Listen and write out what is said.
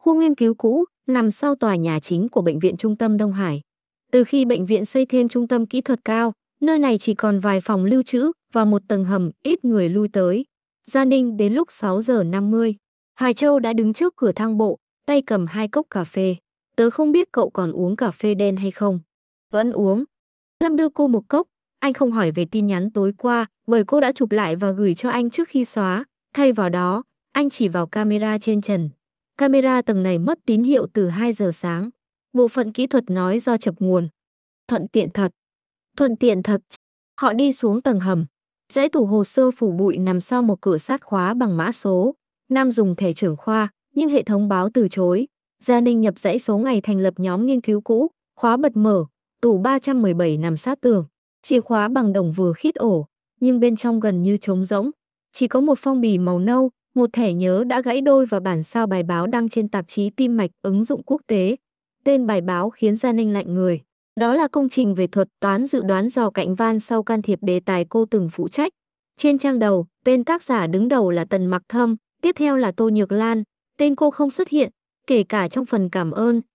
Khu nghiên cứu cũ nằm sau tòa nhà chính của Bệnh viện Trung tâm Đông Hải. Từ khi bệnh viện xây thêm trung tâm kỹ thuật cao, nơi này chỉ còn vài phòng lưu trữ và một tầng hầm ít người lui tới. Gia Ninh đến lúc 6 giờ 50. Hoài Châu đã đứng trước cửa thang bộ, tay cầm 2 cốc cà phê. Tớ không biết cậu còn uống cà phê đen hay không. Vẫn uống. Lâm đưa cô một cốc. Anh không hỏi về tin nhắn tối qua bởi cô đã chụp lại và gửi cho anh trước khi xóa. Thay vào đó, anh chỉ vào camera trên trần. Camera tầng này mất tín hiệu từ 2 giờ sáng. Bộ phận kỹ thuật nói do chập nguồn. Thuận tiện thật. Thuận tiện thật. Họ đi xuống tầng hầm. Dãy tủ hồ sơ phủ bụi nằm sau một cửa sắt khóa bằng mã số. Nam dùng thẻ trưởng khoa, nhưng hệ thống báo từ chối. Gia Ninh nhập dãy số ngày thành lập nhóm nghiên cứu cũ, khóa bật mở, tủ 317 nằm sát tường. Chìa khóa bằng đồng vừa khít ổ, nhưng bên trong gần như trống rỗng. Chỉ có một phong bì màu nâu, một thẻ nhớ đã gãy đôi và bản sao bài báo đăng trên tạp chí Tim mạch ứng dụng quốc tế. Tên bài báo khiến Gia Ninh lạnh người. Đó là công trình về thuật toán dự đoán dò cạnh van sau can thiệp đề tài cô từng phụ trách. Trên trang đầu, tên tác giả đứng đầu là Tần Mặc Thâm, tiếp theo là Tô Nhược Lan. Tên cô không xuất hiện, kể cả trong phần cảm ơn.